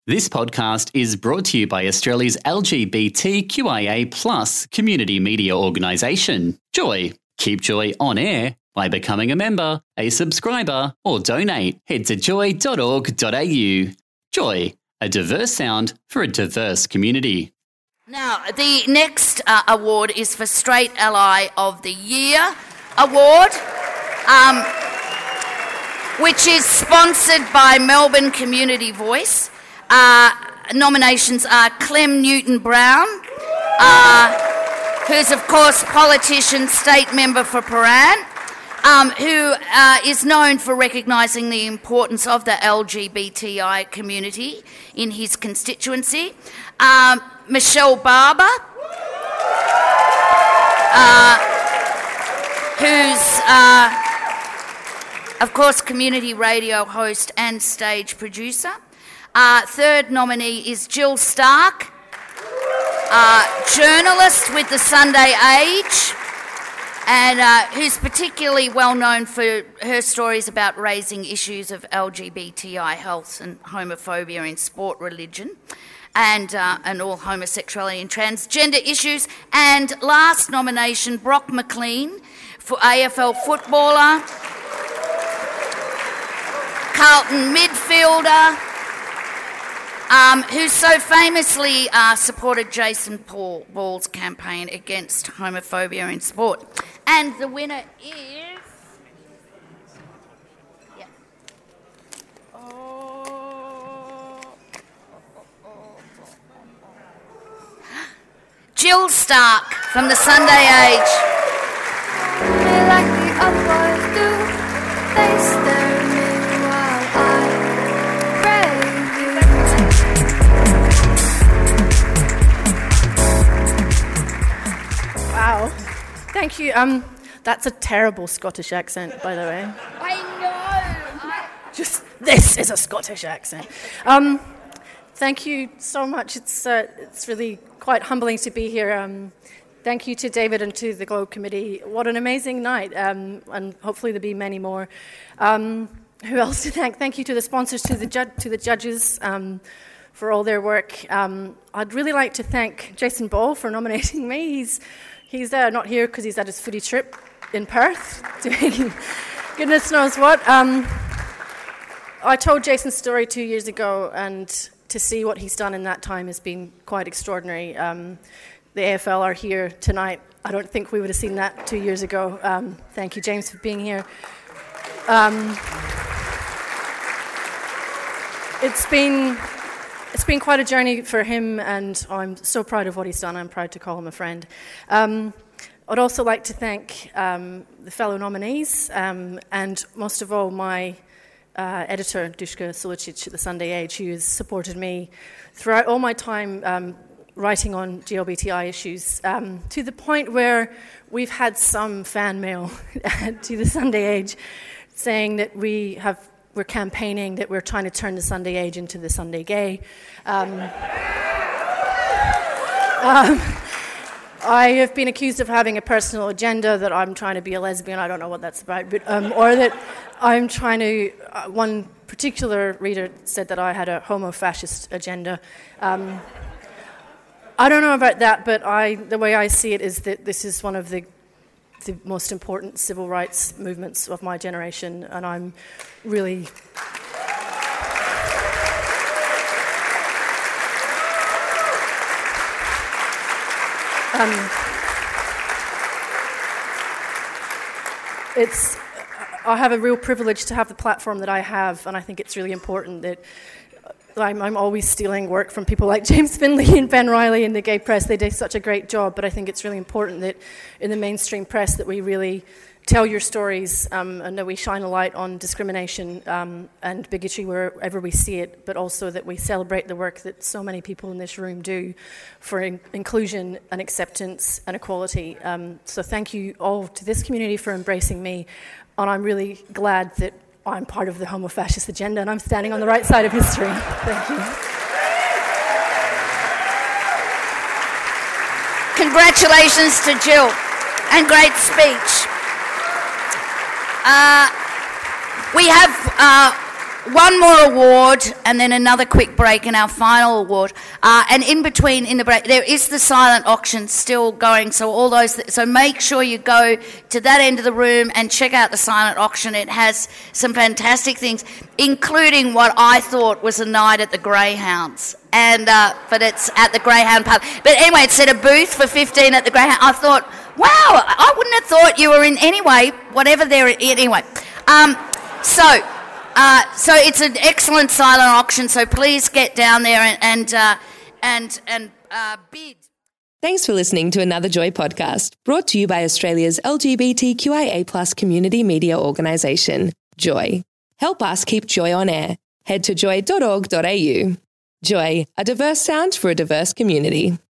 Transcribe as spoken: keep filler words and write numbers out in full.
This podcast is brought to you by Australia's L G B T Q I A plus community media organisation, Joy. Keep Joy on air by becoming a member, a subscriber, or donate. Head to joy dot org dot a u. Joy, a diverse sound for a diverse community. Now, the next uh, award is for Straight Ally of the Year award, um, which is sponsored by Melbourne Community Voice. Uh, nominations are Clem Newton-Brown, uh, who's, of course, politician, state member for Paran, um, who uh, is known for recognising the importance of the L G B T I community in his constituency. Um, Michelle Barber, uh, who's, uh, of course, community radio host and stage producer. Uh, third nominee is Jill Stark, uh, journalist with the Sunday Age, and uh, who's particularly well known for her stories about raising issues of L G B T I health and homophobia in sport, religion, and uh, and all homosexuality and transgender issues. And last nomination, Brock McLean, for A F L footballer, Carlton midfielder, Um, who so famously uh, supported Jason Paul Ball's campaign against homophobia in sport. And the winner is... Yeah. Oh. Jill Stark from the Sunday Age. Like the other boys do, they stare at me while I praise you. Wow. Thank you. Um, that's a terrible Scottish accent, by the way. I know. I... Just, this is a Scottish accent. Um, thank you so much. It's uh, it's really quite humbling to be here. Um, thank you to David and to the Globe Committee. What an amazing night, um, and hopefully there'll be many more. Um, who else to thank? Thank you to the sponsors, to the ju- to the judges um, for all their work. Um, I'd really like to thank Jason Ball for nominating me. He's He's uh, not here because he's at his footy trip in Perth, doing goodness knows what. Um, I told Jason's story two years ago, and to see what he's done in that time has been quite extraordinary. Um, the A F L are here tonight. I don't think we would have seen that two years ago. Um, thank you, James, for being here. Um, it's been... It's been quite a journey for him, and I'm so proud of what he's done. I'm proud to call him a friend. Um, I'd also like to thank um, the fellow nominees, um, and most of all my uh, editor, Duška Sulicic at the Sunday Age, who has supported me throughout all my time um, writing on G L B T I issues, um, to the point where we've had some fan mail to the Sunday Age saying that we have We're campaigning that we're trying to turn the Sunday Age into the Sunday Gay. Um, um, I have been accused of having a personal agenda, that I'm trying to be a lesbian. I don't know what that's about, but um, or that I'm trying to. Uh, one particular reader said that I had a homo-fascist agenda. Um, I don't know about that, but I, the way I see it is that this is one of the the most important civil rights movements of my generation, and I'm really um, it's I have a real privilege to have the platform that I have, and I think it's really important that I'm, I'm always stealing work from people like James Finley and Ben Riley in the gay press. They do such a great job, but I think it's really important that in the mainstream press that we really tell your stories um, and that we shine a light on discrimination um, and bigotry wherever we see it, but also that we celebrate the work that so many people in this room do for in- inclusion and acceptance and equality. Um, so thank you all to this community for embracing me, and I'm really glad that I'm part of the homo-fascist agenda, and I'm standing on the right side of history. Thank you. Congratulations to Jill, and great speech. Uh, we have uh, one more award and then another quick break and our final award. Uh, and in between, in the break, there is the silent auction still going. So all those, th- so make sure you go to that end of the room and check out the silent auction. It has some fantastic things, including what I thought was a night at the Greyhounds. And uh, but it's at the Greyhound pub. But anyway, it said a booth for fifteen at the Greyhound. I thought, wow, I wouldn't have thought you were in anyway. Whatever they're anyway. Um, so. Uh, so it's an excellent silent auction, so please get down there and and uh, and, and uh, bid. Thanks for listening to another Joy podcast, brought to you by Australia's L G B T Q I A plus community media organisation, Joy. Help us keep Joy on air. Head to joy dot org dot a u. Joy, a diverse sound for a diverse community.